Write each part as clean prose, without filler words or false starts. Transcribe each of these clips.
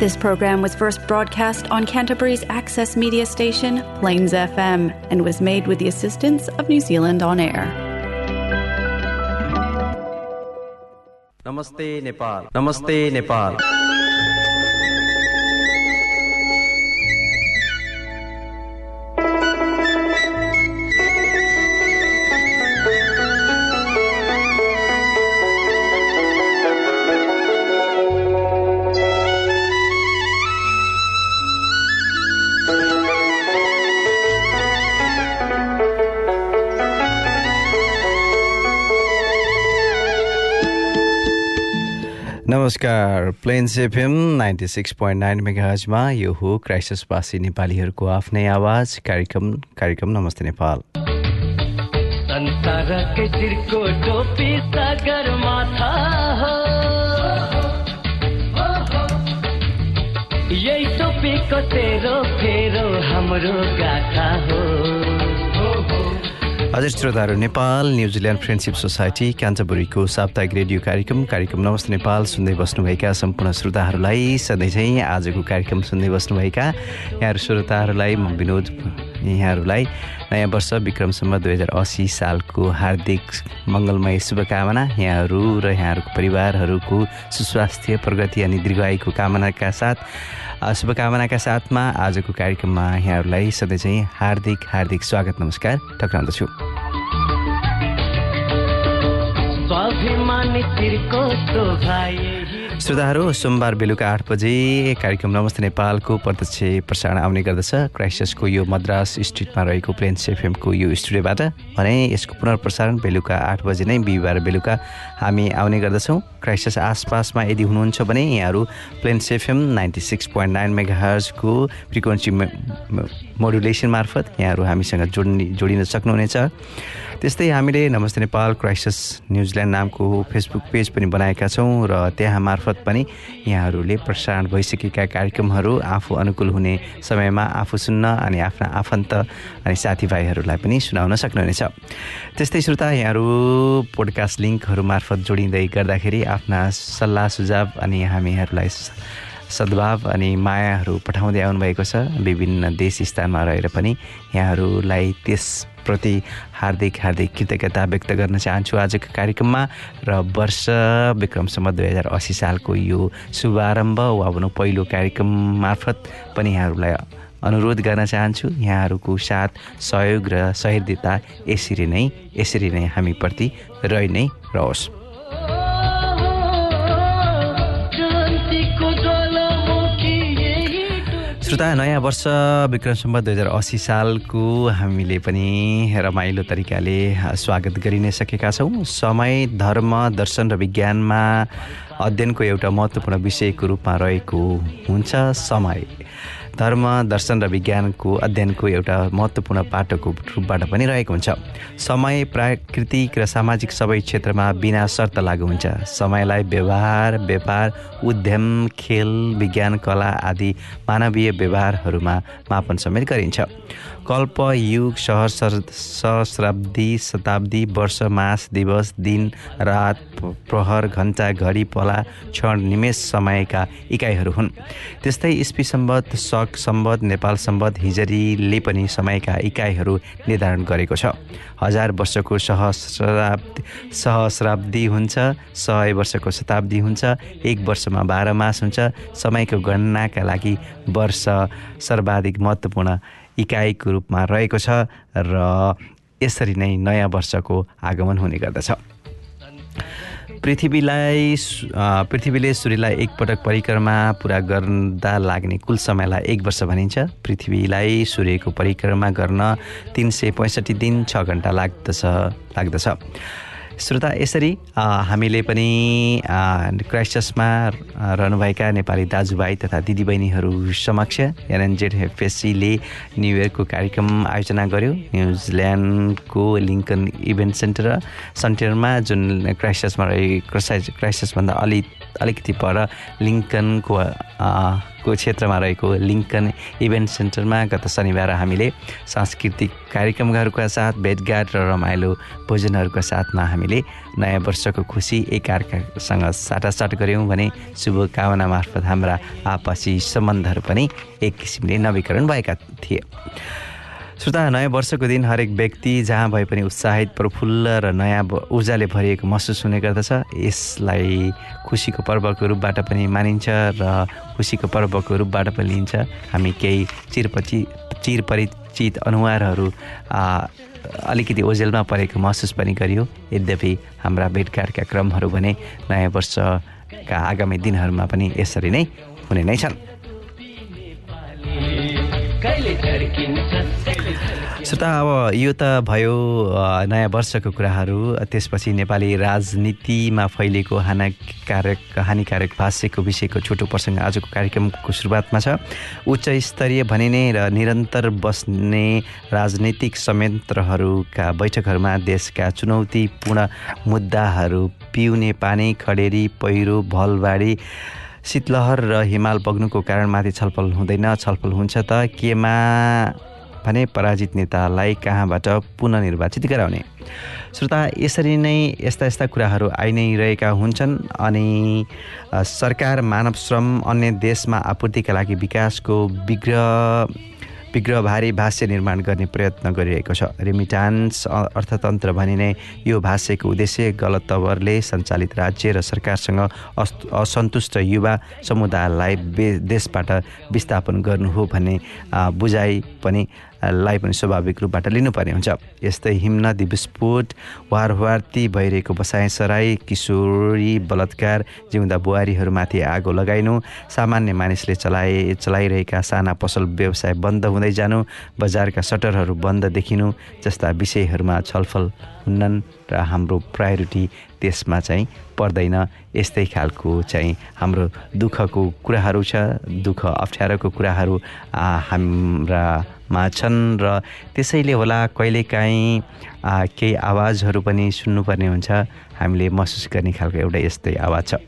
This program was first broadcast on Canterbury's access media station, Plains FM, and was made with the assistance of New Zealand On Air. Namaste Nepal. Namaste Nepal. नमस्कार Plains FM 96.9 मेगाहर्जमा यो हो क्राइसिसवासी नेपालीहरूको आफ्नै आवाज कार्यक्रम नमस्ते नेपाल। संसारकै चिरको टोपी सागर माथा हो, यही टोपीको तेरो फेरो हाम्रो गाथा हो। हजुर श्रोताहरू, नेपाल न्युजिल्यान्ड फ्रेन्डशिप सोसाइटी क्यान्टरबरीको साप्ताहिक रेडियो कार्यक्रम नमस्ते नेपाल सुन्दै बस्नुभएका सम्पूर्ण श्रोताहरूलाई सधैँ चाहिँ आजको कार्यक्रम सुन्दै बस्नुभएका यहाँहरू श्रोताहरूलाई म विनोद यहाँहरूलाई नयाँ वर्ष विक्रम सम्वत 2080 सालको हार्दिक मङ्गलमय शुभकामना यहाँहरू र यहाँहरूको परिवारहरूको सुस्वास्थ्य प्रगति अनि दीर्घायुको कामनाका साथ शुभकामनाका साथमा आजको कार्यक्रममा यहाँहरूलाई सधैँ चाहिँ हार्दिक स्वागत नमस्कार टक्राउँदछु। श्रोताहरू, सोमबार बेलुका 8 बजे कार्यक्रम नमस्ते नेपालको प्रत्यक्ष प्रसारण आउने गर्दछ क्राइसिसको यो मद्रास स्ट्रिटमा रहेको प्लेन्स एफएमको यो स्टुडियोबाट। भने यसको पुनर्प्रसारण बेलुका 8 बजे नै बिहिबार बेलुका हामी आउने गर्दछौँ। क्राइसिस आसपासमा यदि हुनुहुन्छ भने यहाँहरू प्लेन्स एफएम 96.9 मेगाहर्जको फ्रिक्वेन्सी मोडुलेसन मार्फत यहाँहरू हामीसँग जोडिन सक्नुहुनेछ। त्यस्तै हामीले नमस्ते नेपाल क्राइसिस न्युजिल्यान्ड नामको फेसबुक पेज पनि बनाएका छौँ र त्यहाँ मार्फत पनि यहाँहरूले प्रसारण भइसकेका कार्यक्रमहरू आफू अनुकूल हुने समयमा आफू सुन्न अनि आफ्ना आफन्त अनि साथीभाइहरूलाई पनि सुनाउन सक्नुहुनेछ। त्यस्तै श्रोता, यहाँहरू पोडकास्ट लिङ्कहरू मार्फत जोडिँदै गर्दाखेरि आफ्ना सल्लाह सुझाव अनि हामीहरूलाई सद्भाव अनि मायाहरू पठाउँदै आउनुभएको छ। विभिन्न देश स्थानमा रहेर पनि यहाँहरूलाई त्यसप्रति हार्दिक कृतज्ञता व्यक्त गर्न चाहन्छु आजको कार्यक्रममा। र वर्ष विक्रम सम्वत 2080 सालको यो शुभारम्भ वा भनौँ पहिलो कार्यक्रम मार्फत पनि यहाँहरूलाई अनुरोध गर्न चाहन्छु यहाँहरूको साथ सहयोग र सहृदयता यसरी नै हामीप्रति रहि नै रहोस्। श्रोता, नयाँ वर्ष विक्रम सम्वत 2080 सालको हामीले पनि रमाइलो तरिकाले स्वागत गरि नै सकेका छौँ। समय, धर्म, दर्शन र विज्ञानमा अध्ययनको एउटा महत्त्वपूर्ण विषयको रूपमा रहेको हुन्छ। समय, धर्म, दर्शन र विज्ञानको अध्ययनको एउटा महत्त्वपूर्ण पाटोको रूपबाट पनि रहेको हुन्छ। समय प्राकृतिक र सामाजिक सबै क्षेत्रमा बिना शर्त लागू हुन्छ। समयलाई व्यवहार, व्यापार, उद्यम, खेल, विज्ञान, कला आदि मानवीय व्यवहारहरूमा मापन समेत गरिन्छ। कल्प, युग, सहस्राब्दी, शताब्दी, वर्ष, मास, दिवस, दिन, रात, प्रहर, घण्टा, घडी, पला, क्षण, निमेष समयका इकाइहरू हुन्। त्यस्तै इस्वी सम्वत, शक सम्वत, नेपाल सम्वत, हिजरीले पनि समयका इकाइहरू निर्धारण गरेको छ। 1000 वर्षको सहस्राब्दी हुन्छ, 100 वर्षको शताब्दी हुन्छ, 1 वर्षमा 12 मास हुन्छ। समयको गणनाका लागि वर्ष सर्वाधिक महत्त्वपूर्ण इकाइको रूपमा रहेको छ र यसरी नै नयाँ वर्षको आगमन हुने गर्दछ। पृथ्वीले सूर्यलाई एकपटक परिक्रमा पुरा गर्दा लाग्ने कुल समयलाई 1 वर्ष भनिन्छ। पृथ्वीलाई सूर्यको परिक्रमा गर्न 365 दिन 6 घण्टा लाग्दछ। श्रोता, यसरी हामीले पनि क्राइसिसमा रहनुभएका नेपाली दाजुभाइ तथा दिदीबहिनीहरू समक्ष एनएनजेडएफएससीले न्यू इयरको कार्यक्रम आयोजना गर्यो। न्युजिल्यान्डको लिङ्कन इभेन्ट सेन्टरमा जुन क्राइसिसमा क्राइसिसभन्दा अलिकति पर लिङ्कनको को क्षेत्रमा रहेको लिङ्कन इभेन्ट सेन्टरमा गत शनिबार हामीले सांस्कृतिक कार्यक्रमहरूका साथ भेटघाट र रमाइलो भोजनहरूका साथमा हामीले नयाँ वर्षको खुसी एकअर्कासँग साटासाट गऱ्यौँ भने शुभकामना मार्फत हाम्रा आपसी सम्बन्धहरू पनि एक किसिमले नवीकरण भएका थिए। श्रोता, नयाँ वर्षको दिन हरेक व्यक्ति जहाँ भए पनि उत्साहित, प्रफुल्ल र नयाँ ऊर्जाले भरिएको महसुस हुने गर्दछ। यसलाई खुसीको पर्वको रूपबाट पनि मानिन्छ र खुसीको पर्वको रूपबाट पनि लिन्छ। हामी केही चिरपरिचित अनुहारहरू अलिकति ओझेलमा परेको महसुस पनि गरियो। यद्यपि हाम्रा भेटघाटका क्रमहरू भने नयाँ वर्षका आगामी दिनहरूमा पनि यसरी नै हुने नै छन्। श्रोता, अब यो त भयो नयाँ वर्षको कुराहरू। त्यसपछि नेपाली राजनीतिमा फैलिएको हानिकारक भाष्यको विषयको छोटो प्रसङ्ग आजको कार्यक्रमको सुरुवातमा छ। उच्च स्तरीय भनिने र निरन्तर बस्ने राजनीतिक संयन्त्रहरूका बैठकहरूमा देशका चुनौतीपूर्ण मुद्दाहरू पिउने पानी, खडेरी, पहिरो, भलबाढी, शीतलहर र हिमाल बग्नुको कारणमाथि छलफल हुँदैन। छलफल हुन्छ त केमा भने पराजित नेतालाई कहाँबाट पुनर्निर्वाचित गराउने। श्रोता, यसरी नै यस्ता कुराहरू आइ नै रहेका हुन्छन् अनि सरकार मानव श्रम अन्य देशमा आपूर्तिका लागि विकासको विग्रहभारी भाष्य निर्माण गर्ने प्रयत्न गरिरहेको छ। रेमिटान्स अर्थतन्त्र भनिने यो भाष्यको उद्देश्य गलत तवरले सञ्चालित राज्य र सरकारसँग असन्तुष्ट युवा समुदायलाई देशबाट विस्थापन गर्नु हो भन्ने बुझाइ पनि स्वाभाविक रूपबाट लिनुपर्ने हुन्छ। यस्तै हिमनदी विस्फोट, वारवार्ती भइरहेको बसाइसराई, किशोरी बलात्कार, जिउँदा बुहारीहरूमाथि आगो लगाइनु, सामान्य मानिसले चलाइरहेका साना पसल व्यवसाय बन्द हुँदै जानु, बजारका सटरहरू बन्द देखिनु जस्ता विषयहरूमा छलफल हुन्नन् र हाम्रो प्रायोरिटी त्यसमा चाहिँ पर्दैन। यस्तै खालको चाहिँ हाम्रो दुःखको कुराहरू छ, दुःख अप्ठ्यारोको कुराहरू हाम्रामा छन् र त्यसैले होला कहिलेकाहीँ केही आवाजहरू पनि सुन्नुपर्ने हुन्छ। हामीले महसुस गर्ने खालको एउटा यस्तै आवाज छ।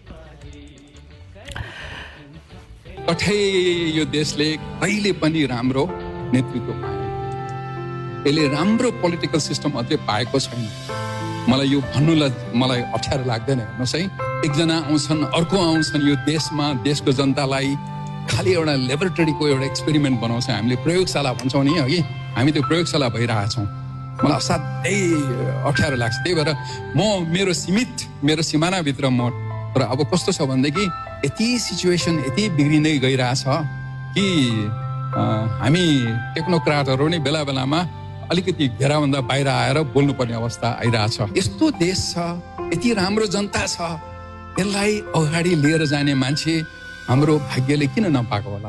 कठै यो देशले कहिले पनि राम्रो नेतृत्व पाएन। यसले राम्रो पोलिटिकल सिस्टम अझै पाएको छैन। मलाई यो भन्नुलाई मलाई अप्ठ्यारो लाग्दैन। हेर्नुहोस् है, एकजना आउँछन्, अर्को आउँछन्, यो देशमा देशको जनतालाई खालि एउटा ल्याबोरेटरीको एउटा एक्सपेरिमेन्ट बनाउँछ। हामीले प्रयोगशाला भन्छौँ नि, अघि हामी त्यो प्रयोगशाला भइरहेछौँ। मलाई असाध्यै अप्ठ्यारो लाग्छ। त्यही भएर मेरो सिमानाभित्र म तर अब कस्तो छ भनेदेखि यति सिचुएसन यति बिग्रिँदै गइरहेछ कि हामी टेक्नोक्राटहरू नै बेला बेलामा अलिकति घेराभन्दा बाहिर आएर बोल्नुपर्ने अवस्था आइरहेछ। यस्तो देश छ, यति राम्रो जनता छ, यसलाई अगाडि लिएर जाने मान्छे हाम्रो भाग्यले किन नपाएको होला?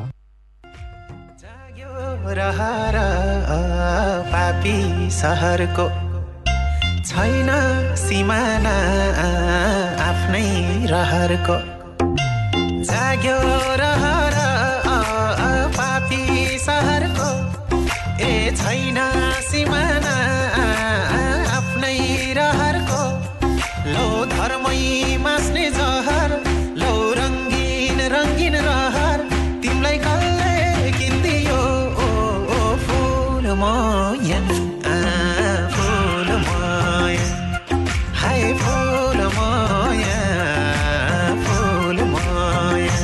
पापी सहरको छैन सिमाना आफ्नै रहरको, जाग्यो रहर पापी सहरको, ए छैन सिमाना आफ्नै रहरको, लो धर्मै मास्ने जहर, लो रङ्गीन रङ्गीन रहर, तिमीलाई कसले किन्दियो फुल मोया, फुल मोया, हाय फुल मोया, फुल मोया।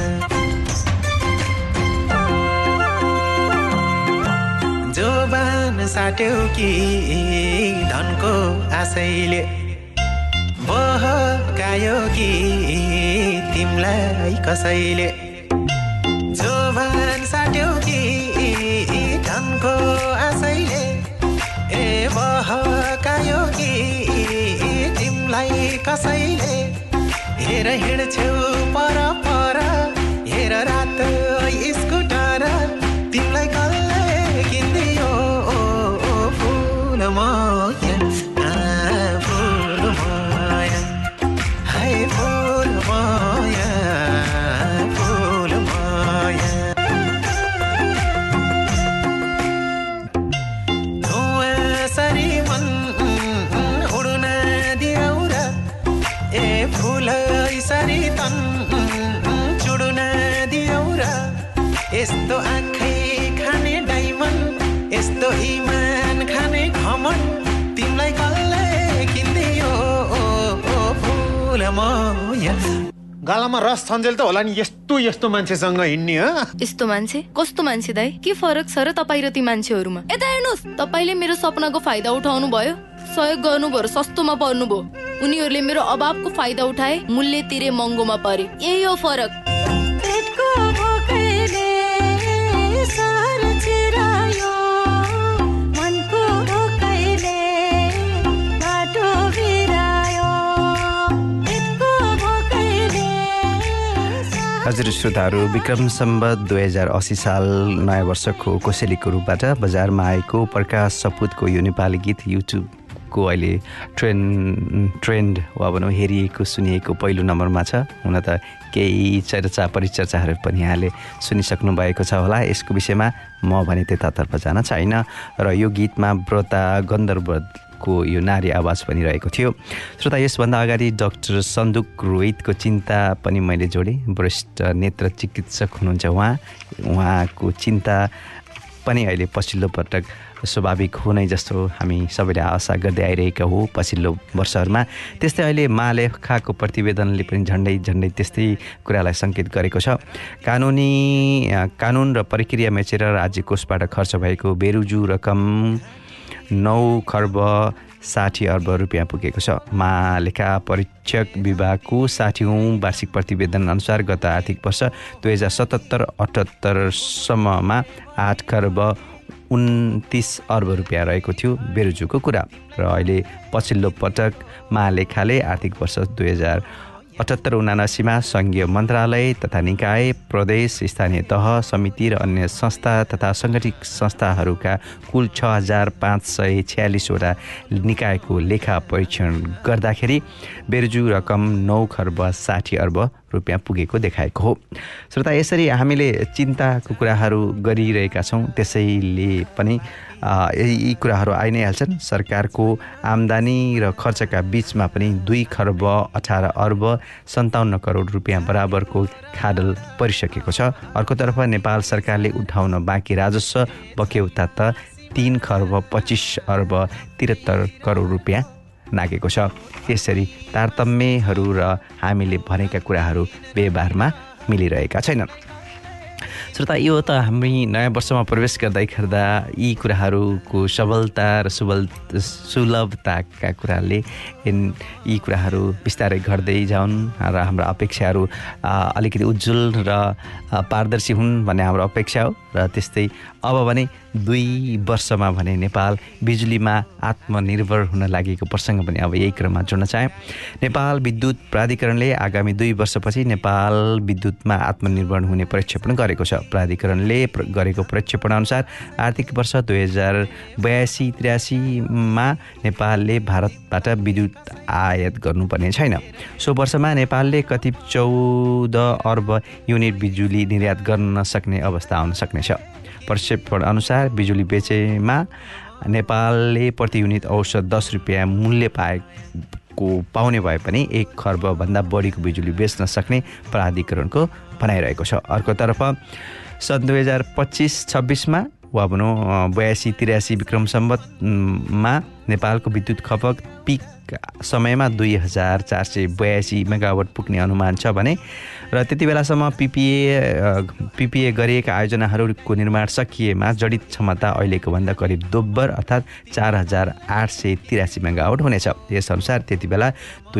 जोबान साट्यौ कि धनको आशैले, बहकायो कि तिमलाई कसैले, जोबान साट्यौ कि धनको आशैले, ए बहकायो कि तिमलाई कसैले, हेर हिँड्छौ पर पर, हेर रात स्कुटर, तिमलाई कसले किन्दियो फुल मोया, फुल मोया, हाय फुल मोया, फुल मोया। धुवासरी मन उड्न दियौ र, ए फुल यसरी तन यस्तो आँखै खाने डायमन्ड यस्तो इमान खाने घमण्ड तिमीलाई कसले किन्दियो फुल म गालामा रस छन्जेल त होला नि यस्तो मान्छेसँग हिँड्ने ह यस्तो मान्छे कस्तो मान्छे दाइ के फरक छ र तपाईँ र ती मान्छेहरूमा यता हेर्नुहोस् तपाईँले मेरो सपनाको फाइदा उठाउनु भयो सहयोग गर्नुभयो सस्तोमा पर्नुभयो उनीहरूले मेरो अभावको फाइदा उठाए मूल्य तिरे महँगोमा परे यही हो फरक हजुर श्रोताहरू विक्रम सम्वत 2080 साल नयाँ वर्षको कोसेलीको रूपबाट बजारमा आएको प्रकाश सपुतको यो नेपाली गीत युट्युबको अहिले ट्रेन्ड वा भनौँ हेरिएको सुनिएको पहिलो नम्बरमा छ हुन त केही चर्चा परिचर्चाहरू पनि यहाँले सुनिसक्नु भएको छ होला यसको विषयमा म भने त्यतातर्फ जान छैन र यो गीतमा व्रता गन्धर्वको यो नारी आवाज पनि रहेको थियो श्रोता यसभन्दा अगाडि डाक्टर सन्दुक रोहितको चिन्ता पनि मैले जोडेँ वरिष्ठ नेत्र चिकित्सक हुनुहुन्छ उहाँको चिन्ता पनि अहिले पछिल्लो पटक स्वाभाविक हुने जस्तो हामी सबैले आशा गर्दै आइरहेका हो पछिल्लो वर्षहरूमा त्यस्तै अहिले महालेखाको प्रतिवेदनले पनि झन्डै त्यस्तै कुरालाई सङ्केत गरेको छ कानुन र प्रक्रिया मेचेर राज्य कोषबाट खर्च भएको बेरुजु रकम 9 खर्ब 60 अर्ब रुपियाँ पुगेको छ महालेखा परीक्षक विभागको 60औं वार्षिक प्रतिवेदन अनुसार गत आर्थिक वर्ष 2077-78 सम्ममा 8 खर्ब 29 अर्ब रुपियाँ रहेको थियो बेरुजुको कुरा र अहिले पछिल्लो पटक महालेखाले आर्थिक वर्ष 2078-79 मा संघीय मन्त्रालय तथा निकाय प्रदेश स्थानीय तह समिति र अन्य संस्था तथा सङ्गठित संस्थाहरूका कुल 6546 वटा निकायको लेखा परीक्षण गर्दाखेरि बेरुजु रकम 9 खर्ब 60 अर्ब रुपियाँ पुगेको देखाएको हो श्रोता यसरी हामीले चिन्ताको कुराहरू गरिरहेका छौँ त्यसैले पनि यी कुराहरू आइ नै हाल्छन् सरकारको आम्दानी र खर्चका बीचमा पनि 2 खर्ब 18 अर्ब 57 करोड रुपियाँ बराबरको खाडल परिसकेको छ अर्कोतर्फ नेपाल सरकारले उठाउन बाँकी राजस्व बक्यौता त 3 खर्ब 25 अर्ब 73 करोड रुपियाँ नागेको छ यसरी तारतम्यहरू र हामीले भनेका कुराहरू व्यवहारमा मिलिरहेका छैनन् श्रोता यो त हामी नयाँ वर्षमा प्रवेश गर्दा यी कुराहरूको सबलता र सुलभताका कुराले यी कुराहरू बिस्तारै घट्दै जाउन् र हाम्रो अपेक्षाहरू अलिकति उज्जवल र पारदर्शी हुन् भन्ने हाम्रो अपेक्षा हो र त्यस्तै अब भने 2 वर्षमा भने नेपाल बिजुलीमा आत्मनिर्भर हुन लागेको प्रसङ्ग पनि अब यही क्रममा जोड्न चाहे नेपाल विद्युत प्राधिकरणले आगामी 2 वर्षपछि नेपाल विद्युतमा आत्मनिर्भर हुने प्रक्षेपण गरेको छ प्राधिकरणले गरेको प्रक्षेपण अनुसार आर्थिक वर्ष 2082-83 मा नेपालले भारतबाट विद्युत आयात गर्नुपर्ने छैन सो वर्षमा नेपालले करिब 14 अर्ब युनिट बिजुली निर्यात गर्न सक्ने अवस्था आउन सक्नेछ प्रक्षेपण अनुसार बिजुली बेचेमा नेपालले प्रति युनिट औसत 10 रुपियाँ मूल्य पाउने भए पनि 1 खर्ब भन्दा बढीको बिजुली बेच्न सक्ने प्राधिकरणको भनाइरहेको छ अर्कोतर्फ सन् 2025-26 मा वा भनौँ 82-83 विक्रम सम्वतमा नेपालको विद्युत खपत पिक समयमा 2482 मेगावाट पुग्ने अनुमान छ भने र त्यति बेलासम्म पिपिए गरिएका आयोजनाहरूको निर्माण सकिएमा जडित क्षमता अहिलेको भन्दा करिब दोब्बर अर्थात् 4883 मेगावाट हुनेछ यसअनुसार त्यति बेला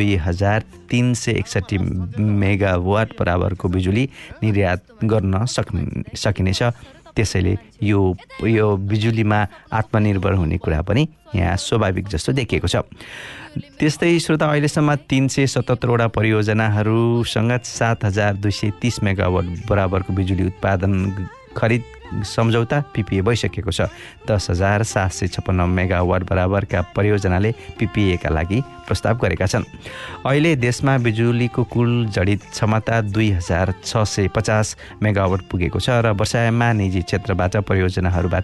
2361 मेगावाट बराबरको बिजुली निर्यात गर्न सकिनेछ त्यसैले यो बिजुलीमा आत्मनिर्भर हुने कुरा पनि यहाँ स्वाभाविक जस्तो देखिएको छ त्यस्तै श्रोता अहिलेसम्म 377 वटा परियोजनाहरूसँग 7230 मेगावाट बराबरको बिजुली उत्पादन खरिद सम्झौता पिपिए भइसकेको छ 10756 मेगावाट बराबरका परियोजनाले पिपिएका लागि प्रस्ताव गरेका छन् अहिले देशमा बिजुलीको कुल जडित क्षमता 2650 मेगावाट पुगेको छ र वर्षायाममा निजी क्षेत्रबाट परियोजनाहरूबाट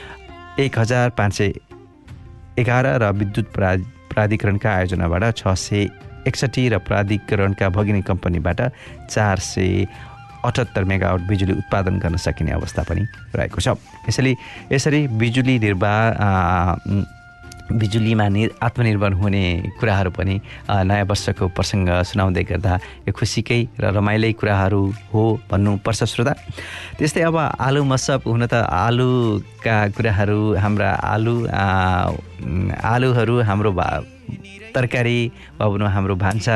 1511 र विद्युत प्राधिकरणका आयोजनाबाट 661 र प्राधिकरणका भगिनी कम्पनीबाट 78 मेगावाट बिजुली उत्पादन गर्न सकिने अवस्था पनि रहेको छ। यसरी बिजुलीमा आत्मनिर्भर हुने कुराहरू पनि नयाँ वर्षको प्रसङ्ग सुनाउँदै गर्दा यो खुसीकै र रमाइलै कुराहरू हो भन्नुपर्छ श्रोता। त्यस्तै अब आलु मसब हुन त आलुका कुराहरू हाम्रा आलुहरू हाम्रो तरकारी वा भनौँ हाम्रो भान्सा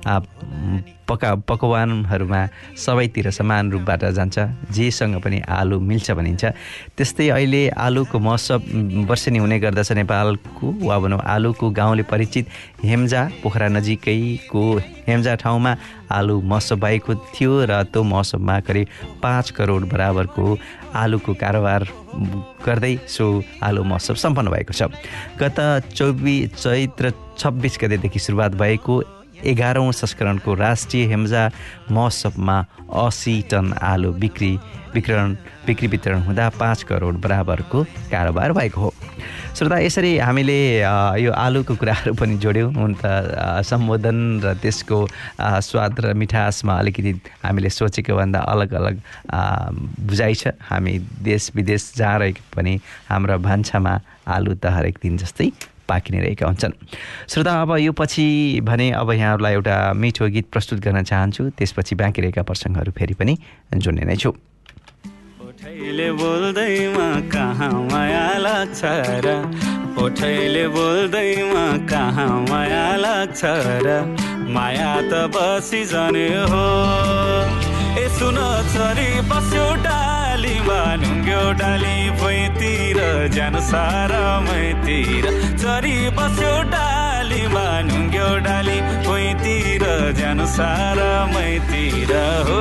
पकवानहरूमा सबैतिर समान रूपबाट जान्छ। जेसँग पनि आलु मिल्छ भनिन्छ। त्यस्तै अहिले आलुको महोत्सव वर्षेनी हुने गर्दछ नेपालको वा भनौँ आलुको गाउँले परिचित हेम्जा पोखरा नजिकैको हेम्जा ठाउँमा आलु महोत्सव भएको थियो र त्यो महोत्सवमा करिब 5 करोड बराबरको आलुको कारोबार गर्दै सो आलु महोत्सव सम्पन्न भएको छ। गत चैत्र 26 गतेदेखि सुरुवात भएको 11औं संस्करणको राष्ट्रिय हेम्जा महोत्सवमा 80 टन आलु बिक्री वितरण हुँदा 5 करोड बराबरको कारोबार भएको हो। श्रोता, यसरी हामीले यो आलुको कुराहरू पनि जोड्यौँ। हुन त सम्बोधन र त्यसको स्वाद र मिठासमा अलिकति हामीले सोचेको भन्दा अलग अलग बुझाइ छ। हामी देश विदेश जहाँ रहे पनि हाम्रो भान्सामा आलु त हरेक दिन जस्तै पाकिने रहेका हुन्छन्। श्रोता, अब यो पछि भने अब यहाँहरूलाई एउटा मिठो गीत प्रस्तुत गर्न चाहन्छु। त्यसपछि बाँकी रहेका प्रसङ्गहरू फेरि पनि जोड्ने नै छु। पोठैले बोल्दैमा कहाँ माया लाग्छ र, पोठैले बोल्दैमा कहाँ माया लाग्छ र, माया त बसी जाने हो। ए सुन छोरी बस्यो डालीमा ढुङ्ग्यो डाली भुइँतिर जानु सारा मैतिर, छोरी बस्यो डालीमा ढुङ्ग्यो डाली भुइँतिर जानु सारा मैतिर हो।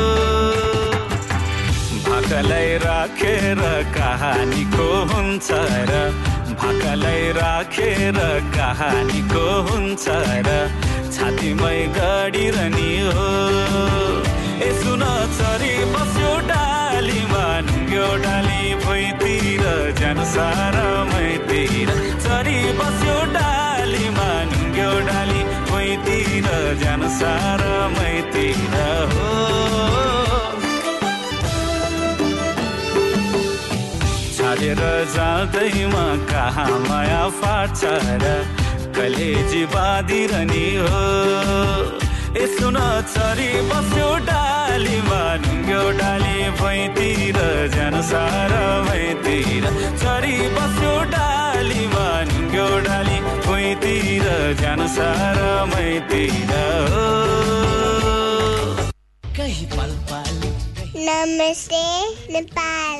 भाकालाई राखेर कहानीको हुन्छ र, भाकालाई राखेर कहानीको हुन्छ र, छातीमै गडिरहने हो। ए सुन छोरी बस्यो डालीमा ढुङ्ग्यो डाली भुइँतिर जानु सारा मैतिर, छोरी बस्यो डालीमा ढुङ्ग्यो डाली भुइँतिर जानु सारा मैतिर हो। छाडेर जाँदैमा कहाँ माया फाट्छ र, कलेजी बाँधिरहने हो। ए सुन छोरी बस्यो डालीमा ढुङ्ग्यो डाली भुइँतिर जानु सारा मैतिर, छोरी बस्यो डालीमा ढुङ्ग्यो डाली भुइँतिर जानु सारा मैतिर हो। नमस्ते नेपाल।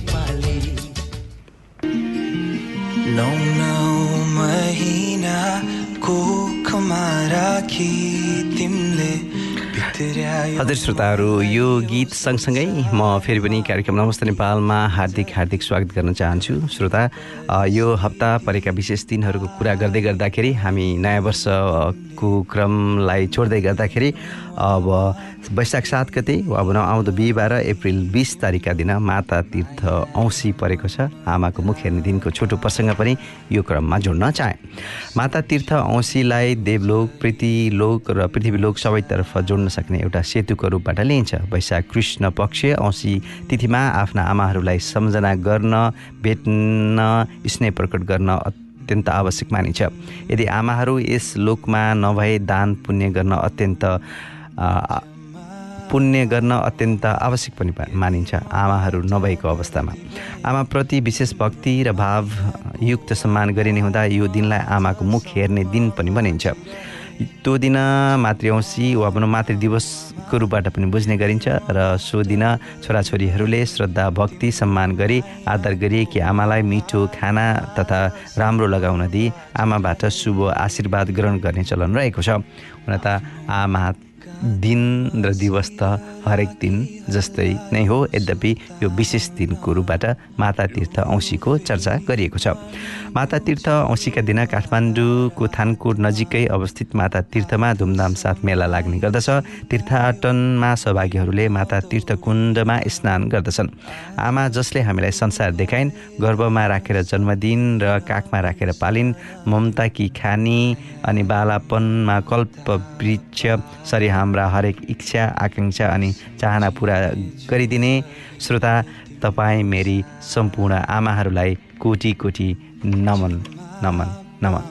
नौ महिनाको खमाराखी तिमीले भित्र्यायो। हजुर श्रोताहरू, यो गीत सँगसँगै म फेरि पनि कार्यक्रम नमस्ते नेपालमा हार्दिक स्वागत गर्न चाहन्छु। श्रोता, यो हप्ता परेका विशेष दिनहरूको कुरा गर्दै गर्दाखेरि हामी नयाँ वर्षको क्रमलाई छोड्दै गर्दाखेरि अब वैशाख 7 गते वा भनौँ आउँदो बिहिबार अप्रिल 20 तारिकका दिन माता तीर्थ औँसी परेको छ। आमाको मुख हेर्ने दिनको छोटो प्रसङ्ग पनि यो क्रममा जोड्न चाहे। माता तीर्थ औँसीलाई देवलोक, पृथ्वीलोक र पृथ्वीलोक सबैतर्फ जोड्न सक्ने एउटा सेतुको रूपबाट लिइन्छ। वैशाख कृष्ण पक्ष औँसी तिथिमा आफ्ना आमाहरूलाई सम्झना गर्न, भेट्न, स्नेह प्रकट गर्न अत्यन्त आवश्यक मानिन्छ। यदि आमाहरू यस लोकमा नभए दान पुण्य गर्न अत्यन्त आवश्यक पनि मानिन्छ। आमाहरू नभएको अवस्थामा आमाप्रति विशेष भक्ति र भावयुक्त सम्मान गरिने हुँदा यो दिनलाई आमाको मुख हेर्ने दिन पनि भनिन्छ। त्यो दिन मातृऔँसी वा भनौँ मातृ दिवसको रूपबाट पनि बुझ्ने गरिन्छ र सो दिन छोराछोरीहरूले श्रद्धा भक्ति सम्मान गरी आदर गरिएकी आमालाई मिठो खाना तथा राम्रो लगाउन दिई आमाबाट शुभ आशीर्वाद ग्रहण गर्ने चलन रहेको छ। हुन त आमा दिन र दिवस त हरेक दिन जस्तै नै हो, यद्यपि यो विशेष दिनको रूपबाट माता तीर्थ औँसीको चर्चा गरिएको छ। माता तीर्थ औँसीका दिन काठमाडौँको थानकोट नजिकै अवस्थित माता तीर्थमा धुमधाम साथ मेला लाग्ने गर्दछ। तीर्थाटनमा सहभागीहरूले माता तीर्थ कुण्डमा स्नान गर्दछन्। आमा जसले हामीलाई संसार देखाइन्, गर्भमा राखेर जन्मदिन र काखमा राखेर पालिन्, ममताकी खानी अनि बालापनमा कल्प वृक्ष सरी हाम्रा हरेक इच्छा आकांक्षा अनि चाहना पूरा गरिदिने श्रोता तपाईँ मेरी सम्पूर्ण आमाहरूलाई कोटी कोटी नमन नमन नमन।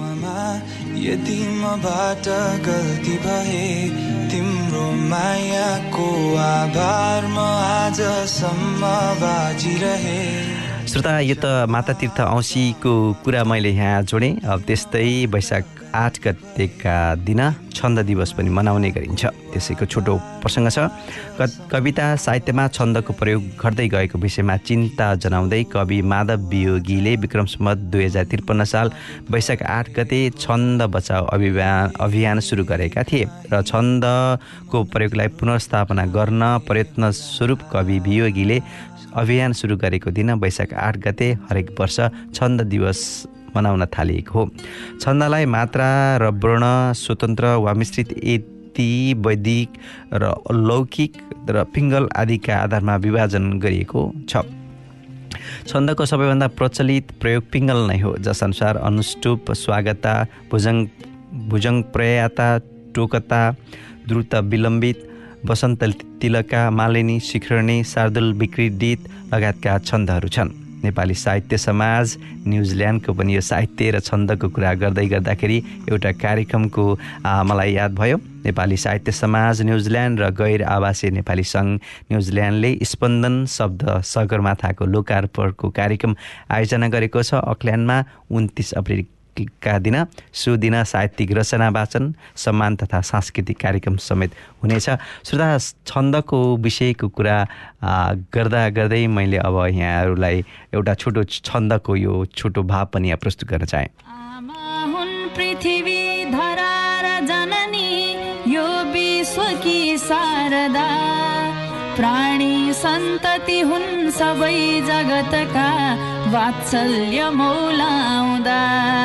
यदि मबाट गल्ती भए तिम्रो मायाको आभार म आजसम्म बाजिरहे। श्रोता यो त माता तीर्थ औँसीको कुरा मैले यहाँ जोडेँ। अब त्यस्तै वैशाख 8 गतेका दिन छन्द दिवस पनि मनाउने गरिन्छ। त्यसैको छोटो प्रसङ्ग छ। कविता साहित्यमा छन्दको प्रयोग घट्दै गएको विषयमा चिन्ता जनाउँदै कवि माधव वियोगीले विक्रम सम्वत 2053 साल वैशाख 8 गते छन्द बचाओ अभियान सुरु गरेका थिए र छन्दको प्रयोगलाई पुनर्स्थापना गर्न प्रयत्न स्वरूप कवि वियोगीले अभियान सुरु गरेको दिन वैशाख 8 गते हरेक वर्ष छन्द दिवस मनाउन थालिएको हो। छन्दलाई मात्रा र वर्ण स्वतन्त्र वा मिश्रित यति वैदिक र लौकिक र पिङ्गल आदिका आधारमा विभाजन गरिएको छ। छन्दको सबैभन्दा प्रचलित प्रयोग पिङ्गल नै हो, जसअनुसार अनुष्टुप, स्वागता, भुजङ्ग प्रयाता, टोकता, द्रुत विलम्बित, वसन्त तिलका, मालिनी, शिखरणी, शार्दुल, विक्रीडित लगायतका छन्दहरू छन्। नेपाली साहित्य समाज न्युजिल्यान्डको पनि यो साहित्य र छन्दको कुरा गर्दै गर्दाखेरि एउटा कार्यक्रमको मलाई याद भयो। नेपाली साहित्य समाज न्युजिल्यान्ड र गैर आवासीय नेपाली सङ्घ न्युजिल्यान्डले स्पन्दन शब्द सगरमाथाको लोकार्पणको कार्यक्रम आयोजना गरेको छ। अकल्यान्डमा 29 अप्रिलका दिन सुदिन साहित्यिक रचना वाचन, सम्मान तथा सांस्कृतिक कार्यक्रम समेत हुनेछ। श्रोता, छन्दको विषयको कुरा गर्दै मैले अब यहाँहरूलाई एउटा छोटो छन्दको यो छोटो भाव पनि यहाँ प्रस्तुत गर्न चाहेँ। आमा हुन् पृथ्वी धरा र जननी यो विश्वकी शारदा, प्राणी सन्तति हुन् सबै जगतका वात्सल्य मौलाउँदा।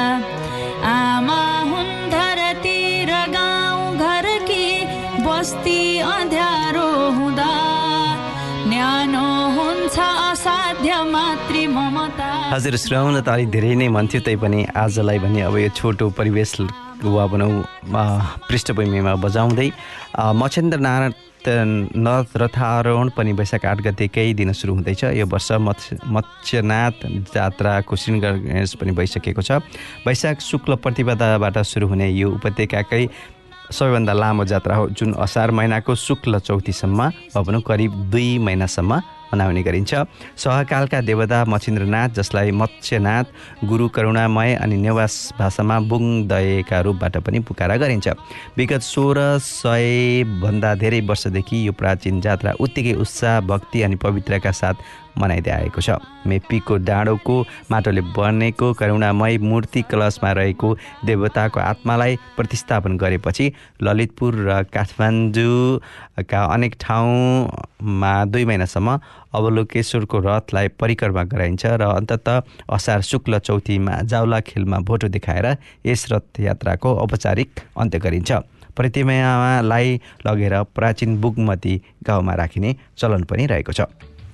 आमा हुन् धरती र गाउँ घरकी बस्ती अँध्यारो हुँदा, न्यानो हुन्छ असाध्य मातृ ममता। हजुर, श्राउन त अलिक धेरै नै भन्थ्यो, तैपनि आजलाई भने अब यो छोटो परिवेश वा भनौँ पृष्ठभूमिमा बजाउँदै मच्छेन्द्रनाथ नथ रथारोहण पनि वैशाख 8 गतेकै दिन सुरु हुँदैछ। यो वर्ष मत्स्यनाथ जात्राको शृङ्गार पनि भइसकेको छ। वैशाख शुक्ल प्रतिपदाबाट सुरु हुने यो उपत्यकाकै सबैभन्दा लामो जात्रा हो, जुन असार महिनाको शुक्ल चौथीसम्म वा भनौँ करिब 2 महिनासम्म मनाउने गरिन्छ। सहकालका देवता मच्छेन्द्रनाथ, जसलाई मत्स्यनाथ, गुरु करुणामय अनि नेवास भाषामा बुङदयका रूपबाट पनि पुकारा गरिन्छ। विगत 1600 भन्दा धेरै वर्षदेखि यो प्राचीन जात्रा उत्तिकै उत्साह, भक्ति अनि पवित्रका साथ मनाइँदै आएको छ। मेपीको डाँडोको माटोले बनेको करुणामय मूर्ति कलशमा रहेको देवताको आत्मालाई प्रतिस्थापन गरेपछि ललितपुर र काठमाडौँका अनेक ठाउँमा 2 महिनासम्म अवलोकेश्वरको रथलाई परिक्रमा गराइन्छ र अन्ततः असार शुक्ल चौथीमा जाउला खेलमा भोटो देखाएर यस रथ यात्राको औपचारिक अन्त्य गरिन्छ। प्रतिमालाई लगेर प्राचीन बुगमती गाउँमा राखिने चलन पनि रहेको छ।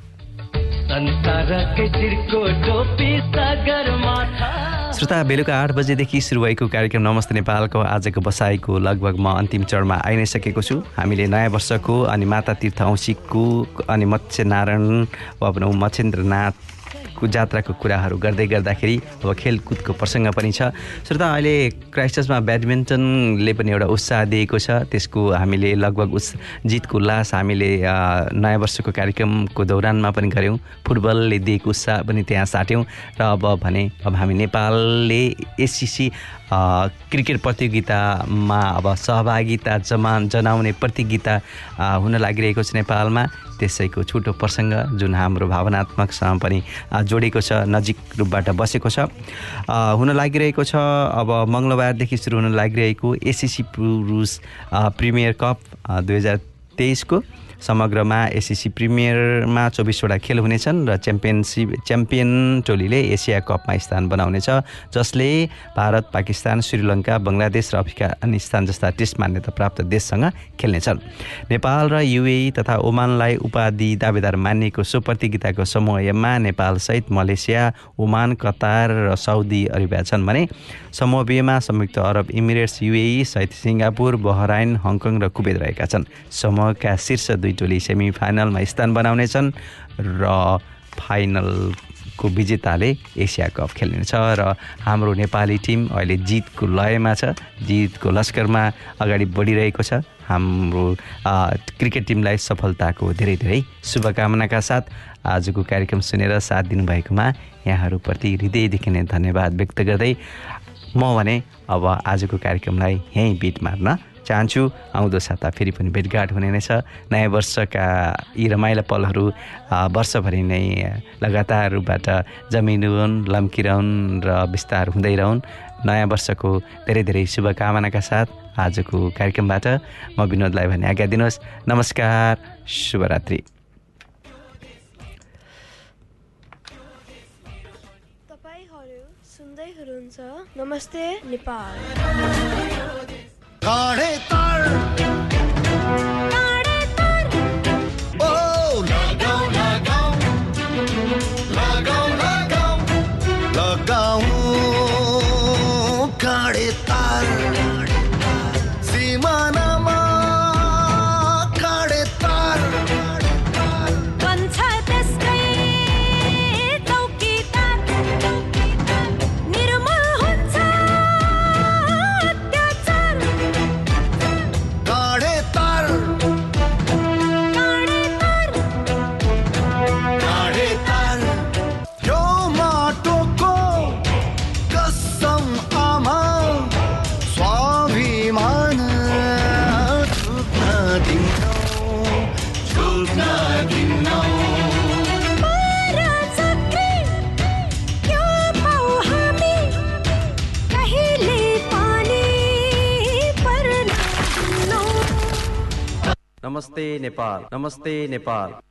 श्रोता, बेलुका 8 बजेदेखि सुरु भएको कार्यक्रम नमस्ते नेपालको आजको बसाइको लगभग म अन्तिम चरणमा आइ नै सकेको छु। हामीले नयाँ वर्षको अनि माता तीर्थ औँसीको अनि मत्स्यनारायण वा भनौँ मच्छेन्द्रनाथको जात्राको कुराहरू गर्दै गर्दाखेरि अब खेलकुदको प्रसङ्ग पनि छ। श्रोता, अहिले क्राइस्टचर्चमा ब्याडमिन्टनले पनि एउटा उत्साह दिएको छ। त्यसको हामीले लगभग जितको उल्लास हामीले नयाँ वर्षको कार्यक्रमको दौरानमा पनि गऱ्यौँ। फुटबलले दिएको उत्साह पनि त्यहाँ साट्यौँ र अब हामी नेपालले एससिसी क्रिकेट प्रतियोगितामा अब सहभागिता जनाउने प्रतियोगिता हुन लागिरहेको छ नेपालमा। त्यसैको छोटो प्रसङ्ग जुन हाम्रो भावनात्मकसँग पनि जोडेको छ, नजिक रूपबाट बसेको छ, हुन लागिरहेको छ। अब मङ्गलबारदेखि सुरु हुन लागिरहेको एससिसी पुरुष प्रिमियर कप 2023 को समग्रमा एसिसी प्रिमियरमा 24वटा खेल हुनेछन् र च्याम्पियन टोलीले एसिया कपमा स्थान बनाउनेछ, जसले भारत, पाकिस्तान, श्रीलङ्का, बङ्गलादेश र अफगानिस्तान जस्ता टेस्ट मान्यता प्राप्त देशसँग खेल्नेछन्। नेपाल र युएई तथा ओमानलाई उपाधि दावेदार मानिएको सो प्रतियोगिताको समूह एममा नेपालसहित मलेसिया, ओमान, कतार र साउदी अरेबिया छन् भने समूह बीमा संयुक्त अरब इमिरेट्स, युएई सहित सिङ्गापुर, बहराइन, हङकङ र कुवेत रहेका छन्। समूहका शीर्ष 2 टोली सेमी फाइनलमा स्थान बनाउनेछन् र फाइनलको विजेताले एसिया कप खेल्नेछ र हाम्रो नेपाली टिम अहिले जितको लयमा छ, जितको लस्करमा अगाडि बढिरहेको छ। हाम्रो क्रिकेट टिमलाई सफलताको धेरै धेरै शुभकामनाका साथ आजको कार्यक्रम सुनेर साथ दिनुभएकोमा यहाँहरूप्रति हृदयदेखि नै धन्यवाद व्यक्त गर्दै म भने अब आजको कार्यक्रमलाई यहीँ बिट मार्न चाहन्छु। आउँदो साता फेरि पनि भेटघाट हुने नै छ। नयाँ वर्षका यी रमाइला पलहरू वर्षभरि नै लगातार रूपबाट जमिनुहुन्, लम्किरहन् र विस्तार हुँदै रहन्। नयाँ वर्षको धेरै धेरै शुभकामनाका साथ आजको कार्यक्रमबाट म विनोदलाई भने आज्ञा दिनुहोस्। नमस्कार, शुभरात्रि। तपाईहरु सुन्दै हुनुहुन्छ नमस्ते नेपाल। काढे तार ओ लगाऊ लगाऊ लगाऊ लगाऊ लगाऊ काढे तार सीमानामा काढे तार बन्छ त्यसकै चौकीदार निर्मल हुन्छ अत्याचार काढे तार काढे तार यो माटोको कसम आमा स्वाभिमान छुट्न दिन्नौ परचक्री यो पाउ हामी कहिले पनि पर्दैनौ। नमस्ते नेपाल, नमस्ते नेपाल।